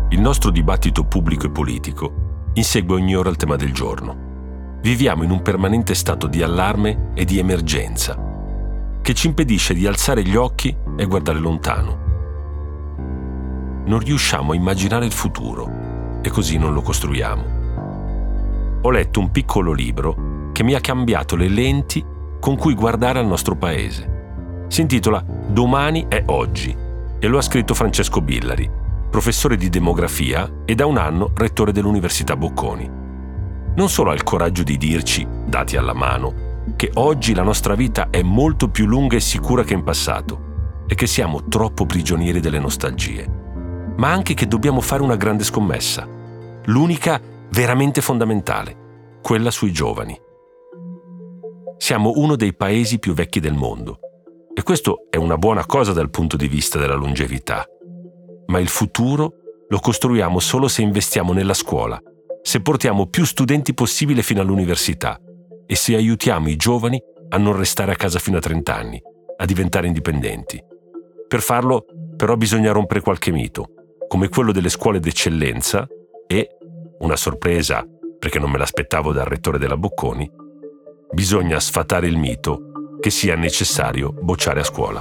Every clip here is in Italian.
Il nostro dibattito pubblico e politico insegue ogni ora il tema del giorno. Viviamo in un permanente stato di allarme e di emergenza che ci impedisce di alzare gli occhi e guardare lontano. Non riusciamo a immaginare il futuro e così non lo costruiamo. Ho letto un piccolo libro che mi ha cambiato le lenti con cui guardare al nostro paese. Si intitola Domani è oggi e lo ha scritto Francesco Billari, professore di demografia e da un anno rettore dell'Università Bocconi. Non solo ha il coraggio di dirci, dati alla mano, che oggi la nostra vita è molto più lunga e sicura che in passato e che siamo troppo prigionieri delle nostalgie, ma anche che dobbiamo fare una grande scommessa, l'unica veramente fondamentale, quella sui giovani. Siamo uno dei paesi più vecchi del mondo e questo è una buona cosa dal punto di vista della longevità. Ma il futuro lo costruiamo solo se investiamo nella scuola, se portiamo più studenti possibile fino all'università e se aiutiamo i giovani a non restare a casa fino a 30 anni, a diventare indipendenti. Per farlo, però, bisogna rompere qualche mito, come quello delle scuole d'eccellenza e, una sorpresa perché non me l'aspettavo dal rettore della Bocconi, bisogna sfatare il mito che sia necessario bocciare a scuola.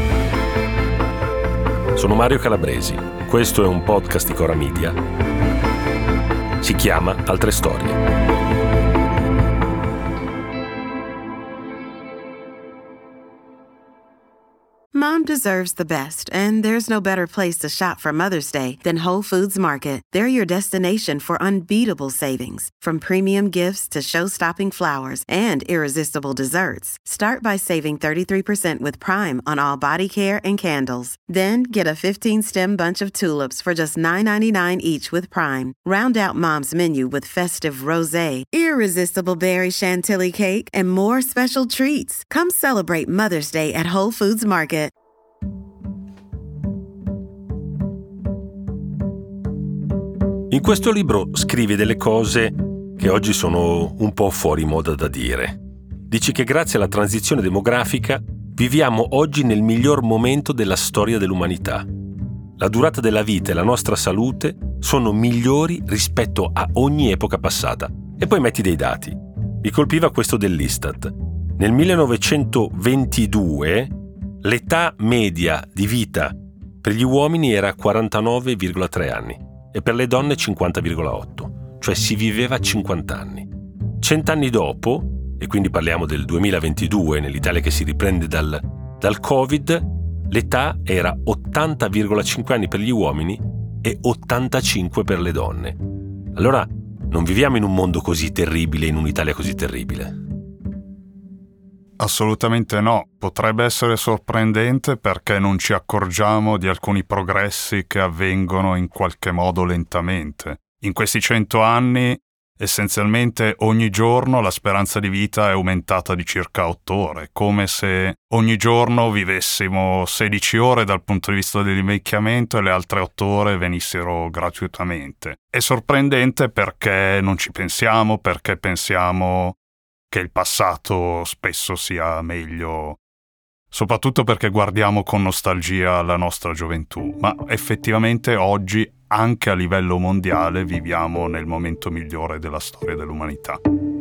Sono Mario Calabresi, questo è un podcast di Cora Media. Si chiama Altre Storie. Mom deserves the best, and there's no better place to shop for Mother's Day than Whole Foods Market. They're your destination for unbeatable savings, from premium gifts to show-stopping flowers and irresistible desserts. Start by saving 33% with Prime on all body care and candles. Then get a 15-stem bunch of tulips for just $9.99 each with Prime. Round out Mom's menu with festive rosé, irresistible berry chantilly cake, and more special treats. Come celebrate Mother's Day at Whole Foods Market. In questo libro scrivi delle cose che oggi sono un po' fuori moda da dire. Dici che grazie alla transizione demografica viviamo oggi nel miglior momento della storia dell'umanità. La durata della vita e la nostra salute sono migliori rispetto a ogni epoca passata. E poi metti dei dati. Mi colpiva questo dell'Istat. Nel 1922 l'età media di vita per gli uomini era 49,3 anni. E per le donne 50,8, cioè si viveva 50 anni. 100 anni dopo, e quindi parliamo del 2022, nell'Italia che si riprende dal Covid, l'età era 80,5 anni per gli uomini e 85 per le donne. Allora, non viviamo in un mondo così terribile, in un'Italia così terribile. Assolutamente no. Potrebbe essere sorprendente perché non ci accorgiamo di alcuni progressi che avvengono in qualche modo lentamente. In questi 100 anni, essenzialmente ogni giorno la speranza di vita è aumentata di circa 8 ore, come se ogni giorno vivessimo 16 ore dal punto di vista dell'invecchiamento e le altre 8 ore venissero gratuitamente. È sorprendente perché non ci pensiamo, perché pensiamo che il passato spesso sia meglio, soprattutto perché guardiamo con nostalgia la nostra gioventù, ma effettivamente oggi, anche a livello mondiale, viviamo nel momento migliore della storia dell'umanità.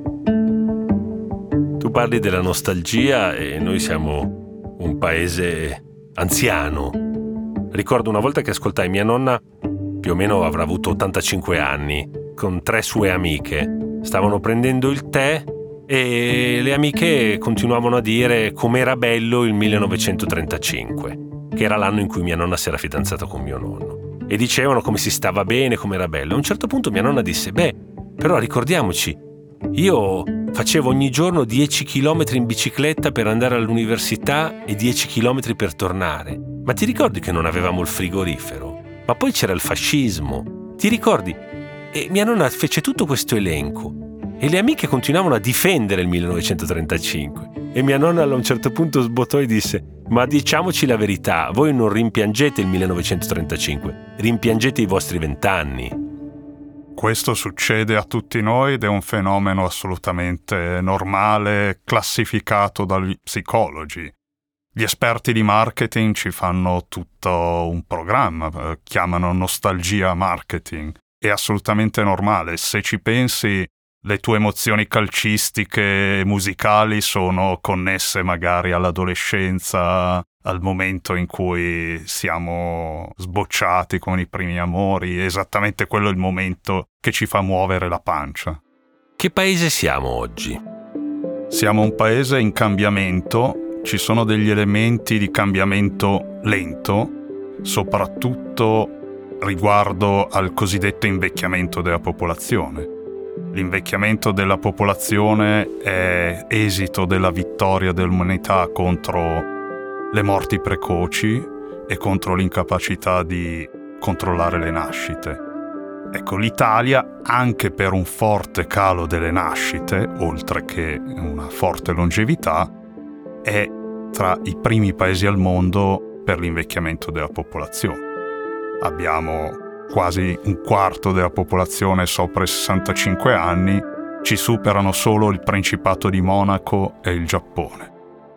Tu parli della nostalgia e noi siamo un paese anziano. Ricordo una volta che ascoltai mia nonna, più o meno avrà avuto 85 anni, con 3 sue amiche. Stavano prendendo il tè e le amiche continuavano a dire com'era bello il 1935, che era l'anno in cui mia nonna si era fidanzata con mio nonno. E dicevano come si stava bene, com'era bello. A un certo punto mia nonna disse, però ricordiamoci, io facevo ogni giorno 10 chilometri in bicicletta per andare all'università e 10 chilometri per tornare. Ma ti ricordi che non avevamo il frigorifero? Ma poi c'era il fascismo. Ti ricordi? E mia nonna fece tutto questo elenco. E le amiche continuavano a difendere il 1935. E mia nonna a un certo punto sbottò e disse: ma diciamoci la verità, voi non rimpiangete il 1935, rimpiangete i vostri 20 anni. Questo succede a tutti noi ed è un fenomeno assolutamente normale, classificato dagli psicologi. Gli esperti di marketing ci fanno tutto un programma, chiamano nostalgia marketing. È assolutamente normale. Se ci pensi, le tue emozioni calcistiche e musicali sono connesse magari all'adolescenza, al momento in cui siamo sbocciati con i primi amori. Esattamente quello è il momento che ci fa muovere la pancia. Che paese siamo oggi? Siamo un paese in cambiamento. Ci sono degli elementi di cambiamento lento, soprattutto riguardo al cosiddetto invecchiamento della popolazione. L'invecchiamento della popolazione è esito della vittoria dell'umanità contro le morti precoci e contro l'incapacità di controllare le nascite. Ecco, l'Italia, anche per un forte calo delle nascite, oltre che una forte longevità, è tra i primi paesi al mondo per l'invecchiamento della popolazione. Abbiamo quasi un quarto della popolazione sopra i 65 anni, ci superano solo il Principato di Monaco e il Giappone.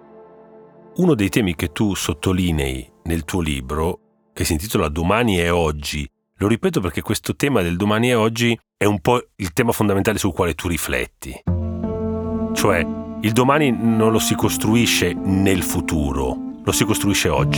Uno dei temi che tu sottolinei nel tuo libro, che si intitola Domani e oggi, lo ripeto perché questo tema del domani e oggi è un po' il tema fondamentale sul quale tu rifletti. Cioè, il domani non lo si costruisce nel futuro, lo si costruisce oggi.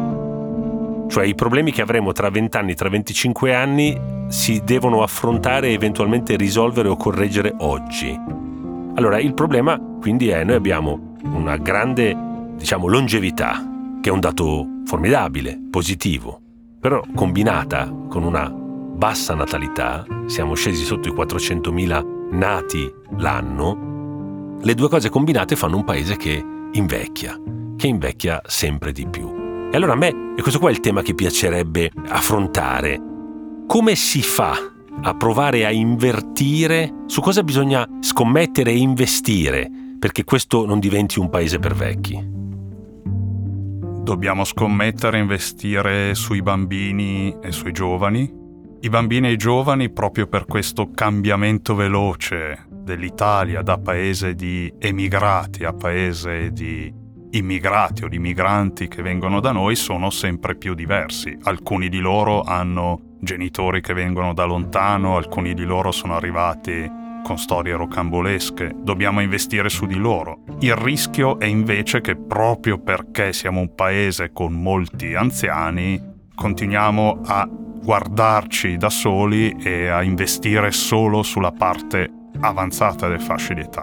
Cioè i problemi che avremo tra 20 anni, tra 25 anni si devono affrontare e eventualmente risolvere o correggere oggi. Allora il problema quindi è: noi abbiamo una grande, longevità, che è un dato formidabile, positivo, però combinata con una bassa natalità, siamo scesi sotto i 400.000 nati l'anno. Le due cose combinate fanno un paese che invecchia sempre di più. E allora a me, e questo qua è il tema che piacerebbe affrontare, come si fa a provare a invertire, su cosa bisogna scommettere e investire perché questo non diventi un paese per vecchi? Dobbiamo scommettere e investire sui bambini e sui giovani. I bambini e i giovani, proprio per questo cambiamento veloce dell'Italia da paese di emigrati a paese di immigrati o di migranti che vengono da noi, sono sempre più diversi. Alcuni di loro hanno genitori che vengono da lontano, alcuni di loro sono arrivati con storie rocambolesche. Dobbiamo investire su di loro. Il rischio è invece che, proprio perché siamo un paese con molti anziani, continuiamo a guardarci da soli e a investire solo sulla parte avanzata del fasce di età.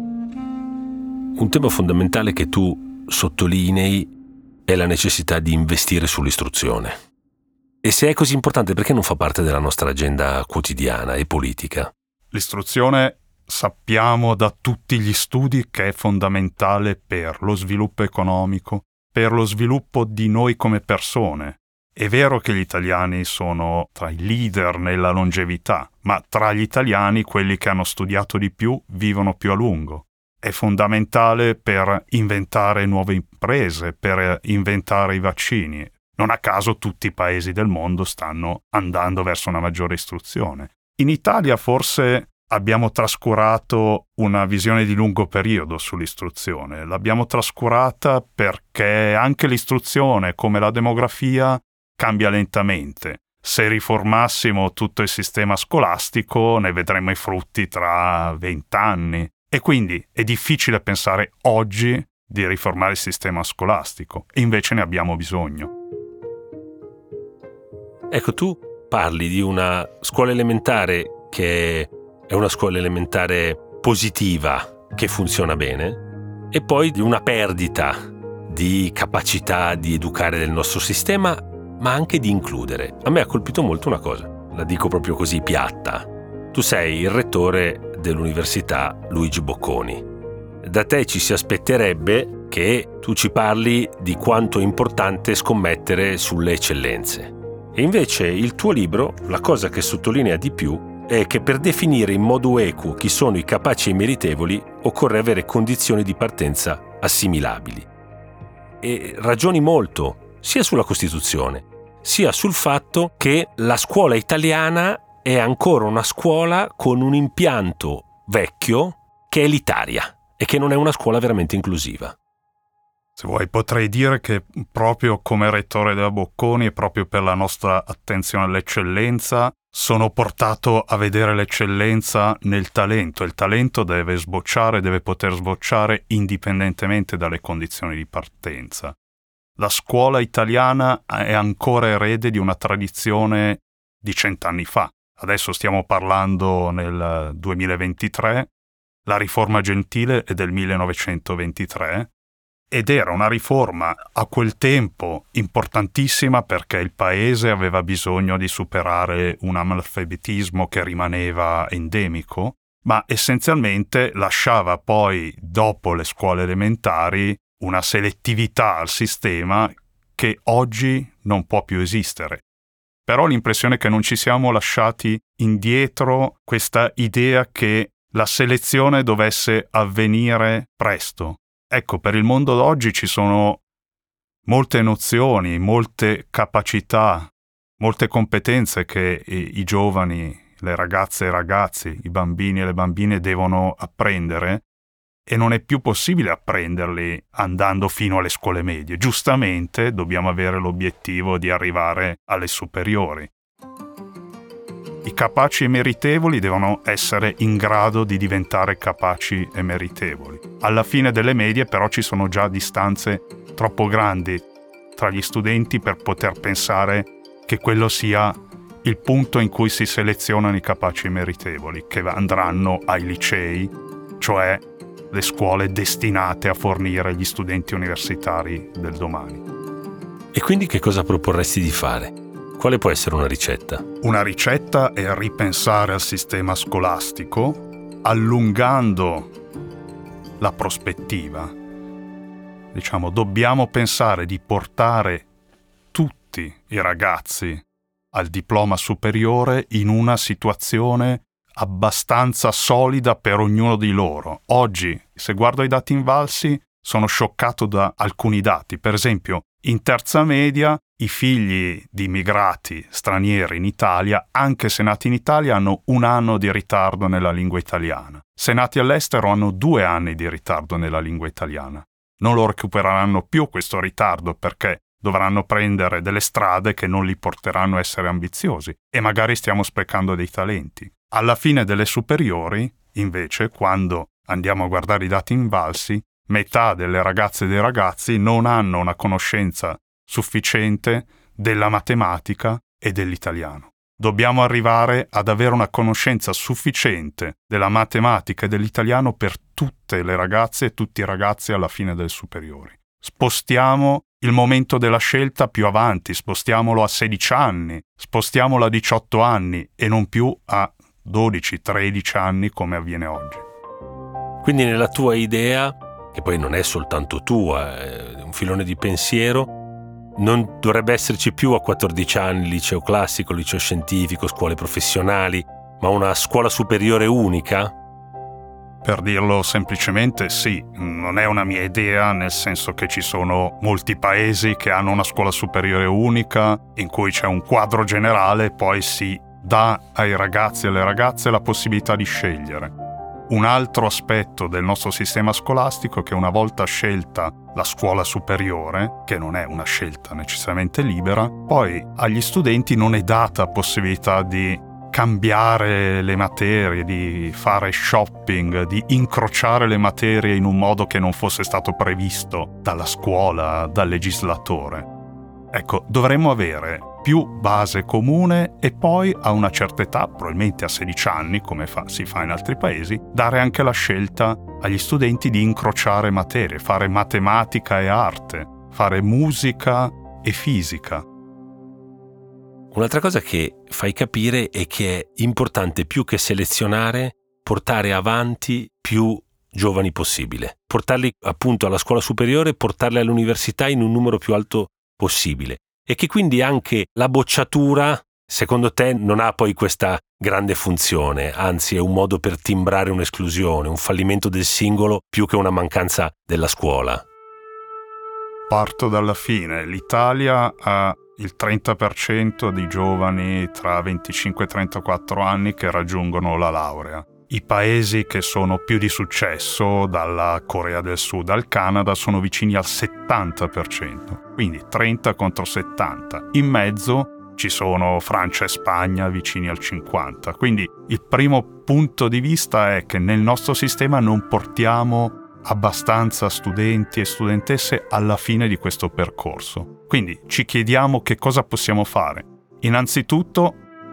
Un tema fondamentale che tu sottolinei è la necessità di investire sull'istruzione. E se è così importante, perché non fa parte della nostra agenda quotidiana e politica? L'istruzione, sappiamo da tutti gli studi, che è fondamentale per lo sviluppo economico, per lo sviluppo di noi come persone. È vero che gli italiani sono tra i leader nella longevità, ma tra gli italiani quelli che hanno studiato di più vivono più a lungo. È fondamentale per inventare nuove imprese, per inventare i vaccini. Non a caso tutti i paesi del mondo stanno andando verso una maggiore istruzione. In Italia forse abbiamo trascurato una visione di lungo periodo sull'istruzione. L'abbiamo trascurata perché anche l'istruzione, come la demografia, cambia lentamente. Se riformassimo tutto il sistema scolastico ne vedremmo i frutti tra 20 anni. E quindi è difficile pensare oggi di riformare il sistema scolastico, e invece ne abbiamo bisogno. Ecco, tu parli di una scuola elementare che è una scuola elementare positiva, che funziona bene, e poi di una perdita di capacità di educare del nostro sistema, ma anche di includere. A me ha colpito molto una cosa, la dico proprio così piatta. Tu sei il rettore dell'Università Luigi Bocconi. Da te ci si aspetterebbe che tu ci parli di quanto è importante scommettere sulle eccellenze. E invece il tuo libro, la cosa che sottolinea di più, è che per definire in modo equo chi sono i capaci e i meritevoli occorre avere condizioni di partenza assimilabili. E ragioni molto sia sulla Costituzione, sia sul fatto che la scuola italiana è ancora una scuola con un impianto vecchio che è elitaria e che non è una scuola veramente inclusiva. Se vuoi, potrei dire che proprio come rettore della Bocconi e proprio per la nostra attenzione all'eccellenza sono portato a vedere l'eccellenza nel talento. Il talento deve sbocciare, deve poter sbocciare indipendentemente dalle condizioni di partenza. La scuola italiana è ancora erede di una tradizione di 100 anni fa. Adesso stiamo parlando nel 2023, la riforma Gentile è del 1923, ed era una riforma a quel tempo importantissima perché il paese aveva bisogno di superare un analfabetismo che rimaneva endemico, ma essenzialmente lasciava poi, dopo le scuole elementari, una selettività al sistema che oggi non può più esistere. Però ho l'impressione che non ci siamo lasciati indietro questa idea che la selezione dovesse avvenire presto. Ecco, per il mondo d'oggi ci sono molte nozioni, molte capacità, molte competenze che i giovani, le ragazze e i ragazzi, i bambini e le bambine devono apprendere e non è più possibile apprenderli andando fino alle scuole medie. Giustamente dobbiamo avere l'obiettivo di arrivare alle superiori. I capaci e meritevoli devono essere in grado di diventare capaci e meritevoli. Alla fine delle medie però ci sono già distanze troppo grandi tra gli studenti per poter pensare che quello sia il punto in cui si selezionano i capaci e meritevoli, che andranno ai licei, cioè le scuole destinate a fornire gli studenti universitari del domani. E quindi che cosa proporresti di fare? Quale può essere una ricetta? Una ricetta è ripensare al sistema scolastico, allungando la prospettiva. Diciamo, dobbiamo pensare di portare tutti i ragazzi al diploma superiore in una situazione abbastanza solida per ognuno di loro. Oggi, se guardo i dati invalsi, sono scioccato da alcuni dati. Per esempio, in terza media, i figli di immigrati stranieri in Italia, anche se nati in Italia, hanno 1 anno di ritardo nella lingua italiana. Se nati all'estero hanno 2 anni di ritardo nella lingua italiana. Non lo recupereranno più questo ritardo perché dovranno prendere delle strade che non li porteranno a essere ambiziosi e magari stiamo sprecando dei talenti. Alla fine delle superiori, invece, quando andiamo a guardare i dati invalsi, metà delle ragazze e dei ragazzi non hanno una conoscenza sufficiente della matematica e dell'italiano. Dobbiamo arrivare ad avere una conoscenza sufficiente della matematica e dell'italiano per tutte le ragazze e tutti i ragazzi alla fine delle superiori. Spostiamo il momento della scelta più avanti, spostiamolo a 16 anni, spostiamolo a 18 anni e non più a 12-13 anni come avviene oggi. Quindi nella tua idea, che poi non è soltanto tua, è un filone di pensiero, non dovrebbe esserci più a 14 anni liceo classico, liceo scientifico, scuole professionali, ma una scuola superiore unica? Per dirlo semplicemente, sì, non è una mia idea, nel senso che ci sono molti paesi che hanno una scuola superiore unica, in cui c'è un quadro generale e poi si dà ai ragazzi e alle ragazze la possibilità di scegliere. Un altro aspetto del nostro sistema scolastico è che una volta scelta la scuola superiore, che non è una scelta necessariamente libera, poi agli studenti non è data possibilità di cambiare le materie, di fare shopping, di incrociare le materie in un modo che non fosse stato previsto dalla scuola, dal legislatore. Ecco, dovremmo avere più base comune e poi a una certa età, probabilmente a 16 anni, come si fa in altri paesi, dare anche la scelta agli studenti di incrociare materie, fare matematica e arte, fare musica e fisica. Un'altra cosa che fai capire è che è importante più che selezionare, portare avanti più giovani possibile. Portarli appunto alla scuola superiore, portarli all'università in un numero più alto possibile. E che quindi anche la bocciatura, secondo te, non ha poi questa grande funzione, anzi è un modo per timbrare un'esclusione, un fallimento del singolo più che una mancanza della scuola. Parto dalla fine. L'Italia ha il 30% di giovani tra 25 e 34 anni che raggiungono la laurea. I paesi che sono più di successo, dalla Corea del Sud al Canada, sono vicini al 70%, quindi 30 contro 70. In mezzo ci sono Francia e Spagna vicini al 50%. Quindi il primo punto di vista è che nel nostro sistema non portiamo abbastanza studenti e studentesse alla fine di questo percorso. Quindi ci chiediamo che cosa possiamo fare. Innanzitutto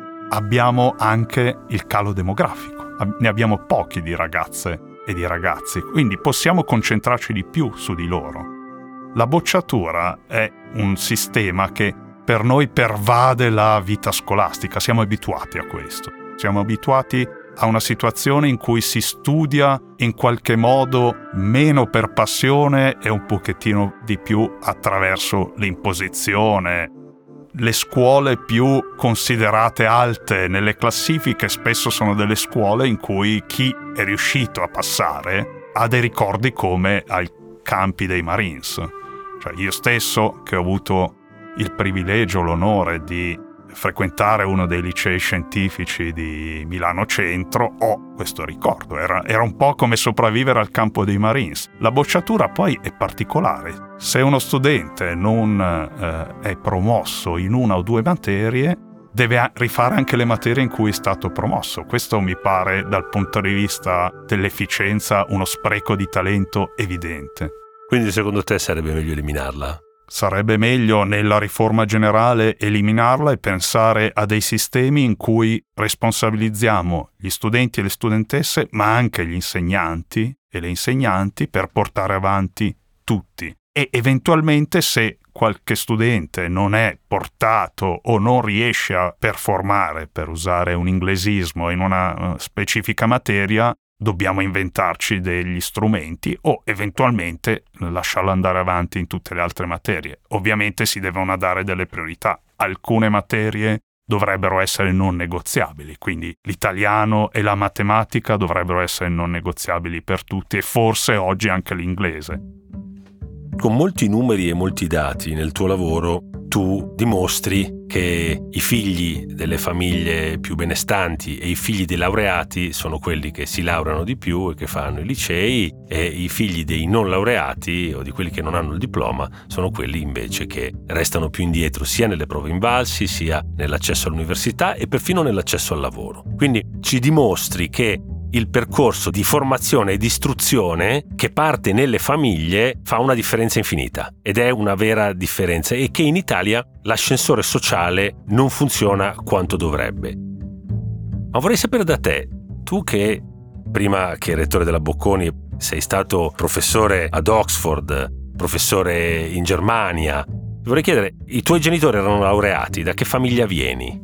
abbiamo anche il calo demografico. Ne abbiamo pochi di ragazze e di ragazzi, quindi possiamo concentrarci di più su di loro. La bocciatura è un sistema che per noi pervade la vita scolastica, siamo abituati a questo. Siamo abituati a una situazione in cui si studia in qualche modo meno per passione e un pochettino di più attraverso l'imposizione. Le scuole più considerate alte nelle classifiche spesso sono delle scuole in cui chi è riuscito a passare ha dei ricordi come ai campi dei Marines. Cioè io stesso, che ho avuto il privilegio, l'onore di frequentare uno dei licei scientifici di Milano Centro, ho questo ricordo. Era un po' come sopravvivere al campo dei Marines. La bocciatura poi è particolare. Se uno studente non è promosso in una o due materie, deve rifare anche le materie in cui è stato promosso. Questo mi pare, dal punto di vista dell'efficienza, uno spreco di talento evidente. Quindi secondo te sarebbe meglio eliminarla? Sarebbe meglio nella riforma generale eliminarla e pensare a dei sistemi in cui responsabilizziamo gli studenti e le studentesse, ma anche gli insegnanti e le insegnanti, per portare avanti tutti. E eventualmente, se qualche studente non è portato o non riesce a performare, per usare un inglesismo, in una specifica materia, dobbiamo inventarci degli strumenti o eventualmente lasciarlo andare avanti in tutte le altre materie. Ovviamente si devono dare delle priorità. Alcune materie dovrebbero essere non negoziabili, quindi l'italiano e la matematica dovrebbero essere non negoziabili per tutti, e forse oggi anche l'inglese. Con molti numeri e molti dati nel tuo lavoro tu dimostri che i figli delle famiglie più benestanti e i figli dei laureati sono quelli che si laureano di più e che fanno i licei, e i figli dei non laureati o di quelli che non hanno il diploma sono quelli invece che restano più indietro, sia nelle prove invalsi, sia nell'accesso all'università e perfino nell'accesso al lavoro. Quindi ci dimostri che il percorso di formazione e di istruzione che parte nelle famiglie fa una differenza infinita, ed è una vera differenza, e che in Italia l'ascensore sociale non funziona quanto dovrebbe. Ma vorrei sapere da te, tu che prima che rettore della Bocconi sei stato professore ad Oxford, professore in Germania, ti vorrei chiedere, i tuoi genitori erano laureati, da che famiglia vieni?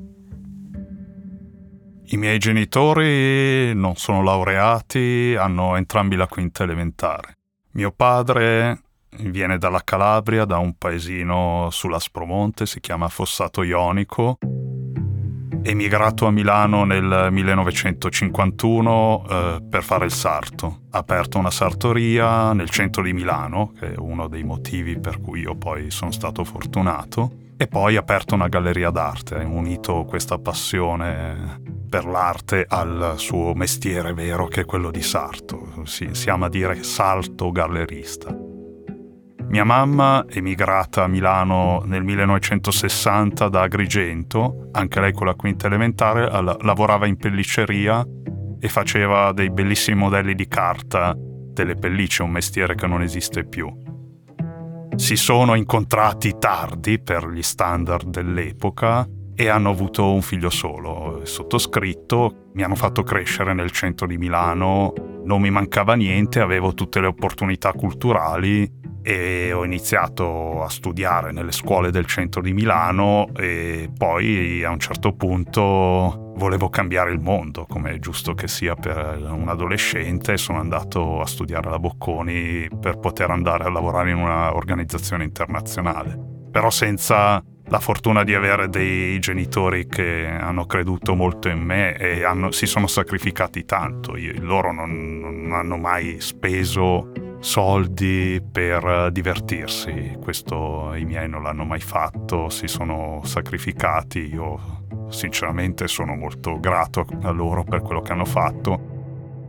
I miei genitori non sono laureati, hanno entrambi la quinta elementare. Mio padre viene dalla Calabria, da un paesino sull'Aspromonte, si chiama Fossato Ionico. Emigrato a Milano nel 1951 per fare il sarto. Ha aperto una sartoria nel centro di Milano, che è uno dei motivi per cui io poi sono stato fortunato, e poi ha aperto una galleria d'arte. Ha unito questa passione per l'arte al suo mestiere vero, che è quello di sarto. Si ama dire salto gallerista. Mia mamma, emigrata a Milano nel 1960 da Agrigento, anche lei con la quinta elementare, lavorava in pellicceria e faceva dei bellissimi modelli di carta delle pellicce, un mestiere che non esiste più. Si sono incontrati tardi per gli standard dell'epoca e hanno avuto un figlio solo, sottoscritto. Mi hanno fatto crescere nel centro di Milano, non mi mancava niente, avevo tutte le opportunità culturali e ho iniziato a studiare nelle scuole del centro di Milano, e poi a un certo punto volevo cambiare il mondo, come è giusto che sia per un adolescente. Sono andato a studiare alla Bocconi per poter andare a lavorare in una organizzazione internazionale, però senza la fortuna di avere dei genitori che hanno creduto molto in me e si sono sacrificati tanto. Loro non hanno mai speso soldi per divertirsi, questo i miei non l'hanno mai fatto, si sono sacrificati. Io sinceramente sono molto grato a loro per quello che hanno fatto,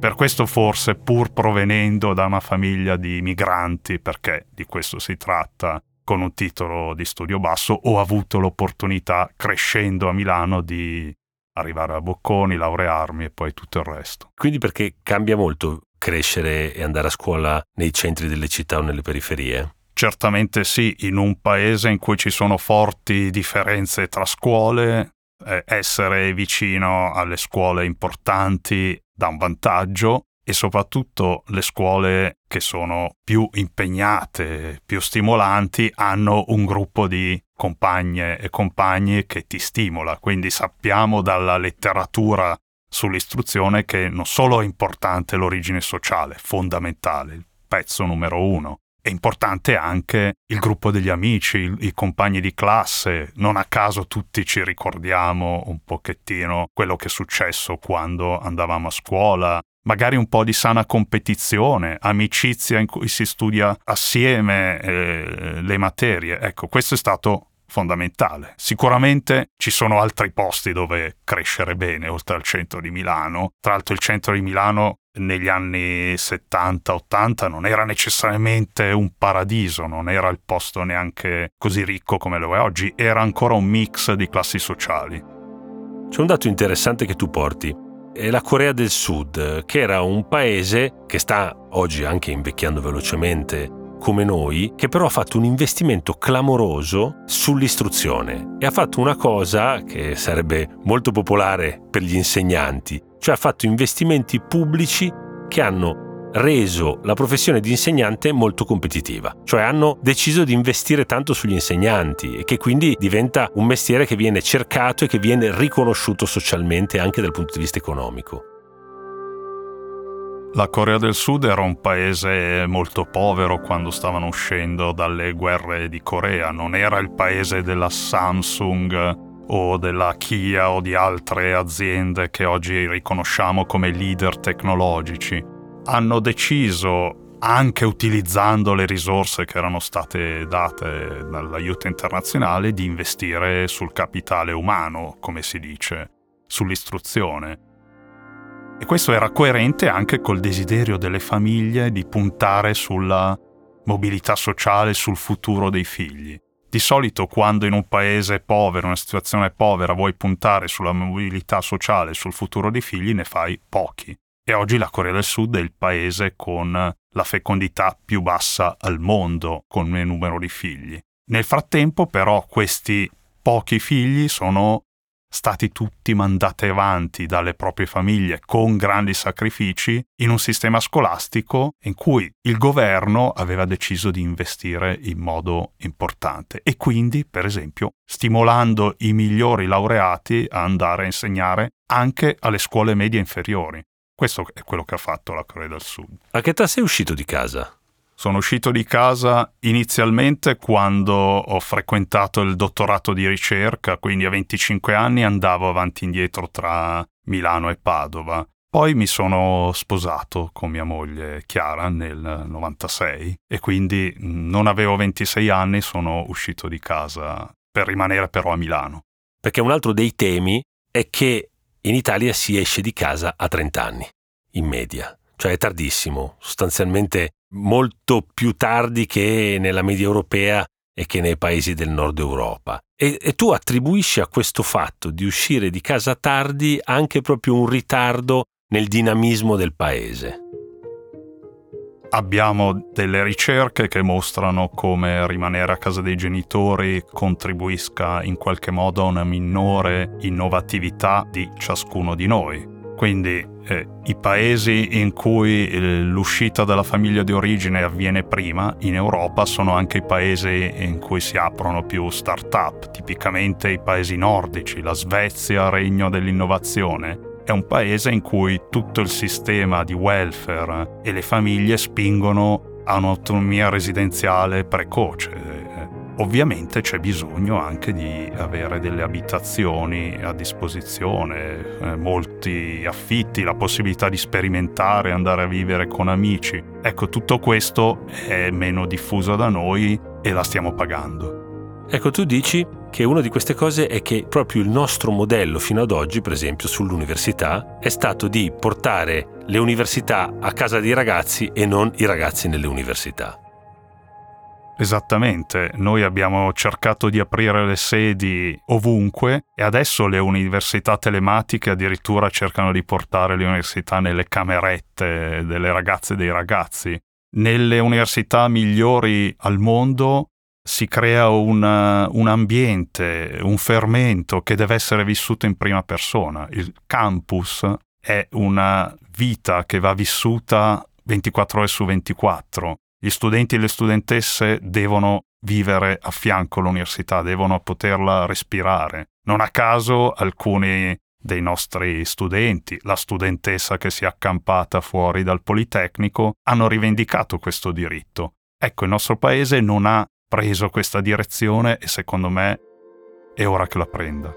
Per questo forse, pur provenendo da una famiglia di migranti, perché di questo si tratta, con un titolo di studio basso, ho avuto l'opportunità, crescendo a Milano, di arrivare a Bocconi, laurearmi e poi tutto il resto. Quindi perché cambia molto crescere e andare a scuola nei centri delle città o nelle periferie? Certamente sì, in un paese in cui ci sono forti differenze tra scuole, essere vicino alle scuole importanti dà un vantaggio, e soprattutto le scuole che sono più impegnate, più stimolanti, hanno un gruppo di compagne e compagni che ti stimola. Quindi sappiamo dalla letteratura sull'istruzione che non solo è importante l'origine sociale, fondamentale, il pezzo numero 1, è importante anche il gruppo degli amici, i compagni di classe. Non a caso tutti ci ricordiamo un pochettino quello che è successo quando andavamo a scuola, magari un po' di sana competizione, amicizia in cui si studia assieme le materie. Ecco, questo è stato fondamentale. Sicuramente ci sono altri posti dove crescere bene, oltre al centro di Milano. Tra l'altro il centro di Milano negli anni 70-80 non era necessariamente un paradiso, non era il posto neanche così ricco come lo è oggi, era ancora un mix di classi sociali. C'è un dato interessante che tu porti. È la Corea del Sud, che era un paese che sta oggi anche invecchiando velocemente come noi, che però ha fatto un investimento clamoroso sull'istruzione e ha fatto una cosa che sarebbe molto popolare per gli insegnanti, cioè ha fatto investimenti pubblici che hanno reso la professione di insegnante molto competitiva, cioè hanno deciso di investire tanto sugli insegnanti e che quindi diventa un mestiere che viene cercato e che viene riconosciuto socialmente anche dal punto di vista economico. La Corea del Sud era un paese molto povero quando stavano uscendo dalle guerre di Corea, non era il paese della Samsung o della Kia o di altre aziende che oggi riconosciamo come leader tecnologici. Hanno deciso, anche utilizzando le risorse che erano state date dall'aiuto internazionale, di investire sul capitale umano, come si dice, sull'istruzione. E questo era coerente anche col desiderio delle famiglie di puntare sulla mobilità sociale, sul futuro dei figli. Di solito quando in un paese povero, in una situazione povera, vuoi puntare sulla mobilità sociale, sul futuro dei figli, ne fai pochi. E oggi la Corea del Sud è il paese con la fecondità più bassa al mondo, con il numero di figli. Nel frattempo, però, questi pochi figli sono stati tutti mandati avanti dalle proprie famiglie con grandi sacrifici in un sistema scolastico in cui il governo aveva deciso di investire in modo importante e quindi, per esempio, stimolando i migliori laureati a andare a insegnare anche alle scuole medie inferiori. Questo è quello che ha fatto la Corea del Sud. A che età sei uscito di casa? Sono uscito di casa inizialmente quando ho frequentato il dottorato di ricerca, quindi a 25 anni andavo avanti e indietro tra Milano e Padova. Poi mi sono sposato con mia moglie Chiara nel 96 e quindi non avevo 26 anni, sono uscito di casa per rimanere però a Milano. Perché un altro dei temi è che in Italia si esce di casa a 30 anni, in media. Cioè è tardissimo, sostanzialmente molto più tardi che nella media europea e che nei paesi del nord Europa. E tu attribuisci a questo fatto di uscire di casa tardi anche proprio un ritardo nel dinamismo del paese. Abbiamo delle ricerche che mostrano come rimanere a casa dei genitori contribuisca in qualche modo a una minore innovatività di ciascuno di noi. Quindi i paesi in cui l'uscita dalla famiglia di origine avviene prima in Europa sono anche i paesi in cui si aprono più start-up, tipicamente i paesi nordici, la Svezia, regno dell'innovazione. È un paese in cui tutto il sistema di welfare e le famiglie spingono a un'autonomia residenziale precoce. Ovviamente c'è bisogno anche di avere delle abitazioni a disposizione, molti affitti, la possibilità di sperimentare, andare a vivere con amici. Ecco, tutto questo è meno diffuso da noi e la stiamo pagando. Ecco, tu dici che una di queste cose è che proprio il nostro modello fino ad oggi, per esempio sull'università, è stato di portare le università a casa dei ragazzi e non i ragazzi nelle università. Esattamente, noi abbiamo cercato di aprire le sedi ovunque e adesso le università telematiche addirittura cercano di portare le università nelle camerette delle ragazze e dei ragazzi. Nelle università migliori al mondo si crea un ambiente, un fermento che deve essere vissuto in prima persona. Il campus è una vita che va vissuta 24 ore su 24. Gli studenti e le studentesse devono vivere a fianco all'università, devono poterla respirare. Non a caso alcuni dei nostri studenti, la studentessa che si è accampata fuori dal Politecnico, hanno rivendicato questo diritto. Ecco, il nostro paese non ha preso questa direzione e secondo me è ora che la prenda.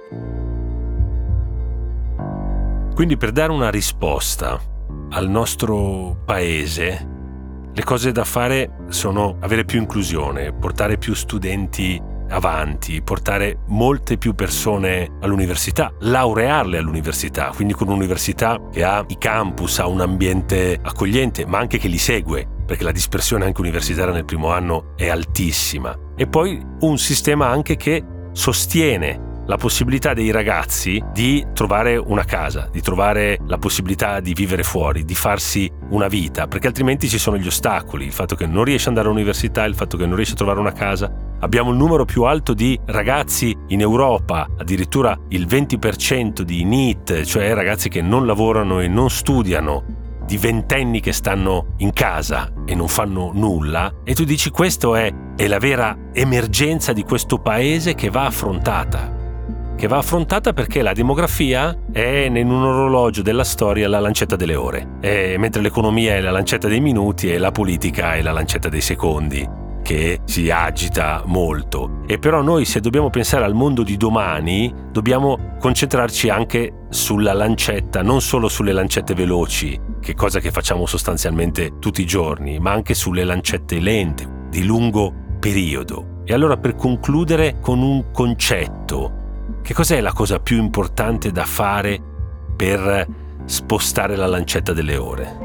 Quindi per dare una risposta al nostro paese, le cose da fare sono avere più inclusione, portare più studenti avanti, portare molte più persone all'università, laurearle all'università, quindi con un'università che ha i campus, ha un ambiente accogliente, ma anche che li segue, perché la dispersione anche universitaria nel primo anno è altissima. E poi un sistema anche che sostiene la possibilità dei ragazzi di trovare una casa, di trovare la possibilità di vivere fuori, di farsi una vita, perché altrimenti ci sono gli ostacoli, il fatto che non riesci ad andare all'università, il fatto che non riesci a trovare una casa. Abbiamo il numero più alto di ragazzi in Europa, addirittura il 20% di NEET, cioè ragazzi che non lavorano e non studiano, di ventenni che stanno in casa e non fanno nulla, e tu dici questa è la vera emergenza di questo paese che va affrontata perché la demografia è in un orologio della storia la lancetta delle ore, mentre l'economia è la lancetta dei minuti e la politica è la lancetta dei secondi, che si agita molto. E però noi, se dobbiamo pensare al mondo di domani, dobbiamo concentrarci anche sulla lancetta, non solo sulle lancette veloci, che cosa che facciamo sostanzialmente tutti i giorni, ma anche sulle lancette lente, di lungo periodo. E allora, per concludere con un concetto, che cos'è la cosa più importante da fare per spostare la lancetta delle ore?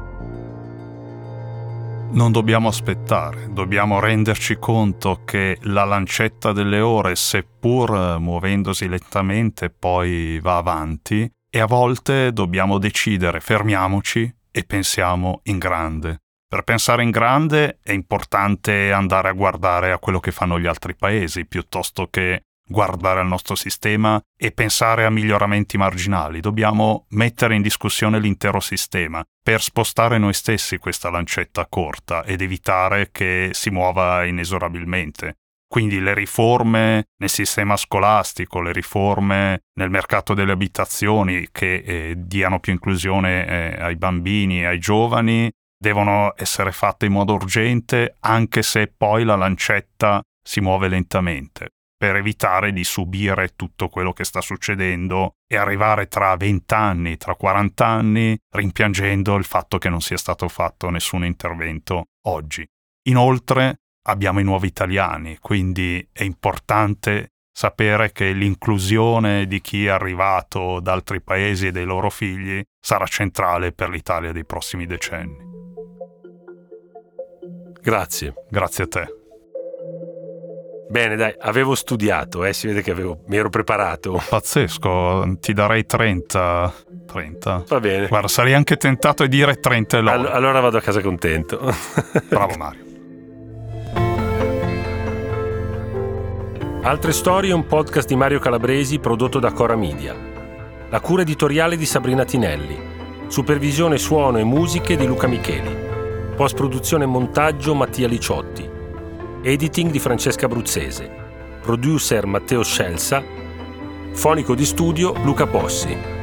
Non dobbiamo aspettare, dobbiamo renderci conto che la lancetta delle ore, seppur muovendosi lentamente, poi va avanti, e a volte dobbiamo decidere, fermiamoci e pensiamo in grande. Per pensare in grande è importante andare a guardare a quello che fanno gli altri paesi, piuttosto che guardare al nostro sistema e pensare a miglioramenti marginali. Dobbiamo mettere in discussione l'intero sistema per spostare noi stessi questa lancetta corta ed evitare che si muova inesorabilmente. Quindi le riforme nel sistema scolastico, le riforme nel mercato delle abitazioni che diano più inclusione ai bambini e ai giovani devono essere fatte in modo urgente, anche se poi la lancetta si muove lentamente, per evitare di subire tutto quello che sta succedendo e arrivare tra 20 anni, tra 40 anni, rimpiangendo il fatto che non sia stato fatto nessun intervento oggi. Inoltre abbiamo i nuovi italiani, quindi è importante sapere che l'inclusione di chi è arrivato da altri paesi e dei loro figli sarà centrale per l'Italia dei prossimi decenni. Grazie. Grazie a te. Bene, dai, avevo studiato, si vede che mi ero preparato. Pazzesco, ti darei 30. Va bene. Guarda, sarei anche tentato di dire 30 lode. Allora vado a casa contento. Bravo Mario. Altre storie è un podcast di Mario Calabresi prodotto da Cora Media. La cura editoriale di Sabrina Tinelli. Supervisione suono e musiche di Luca Micheli. Post-produzione e montaggio Mattia Liciotti. Editing di Francesca Bruzzese. Producer Matteo Scelsa. Fonico di studio Luca Possi.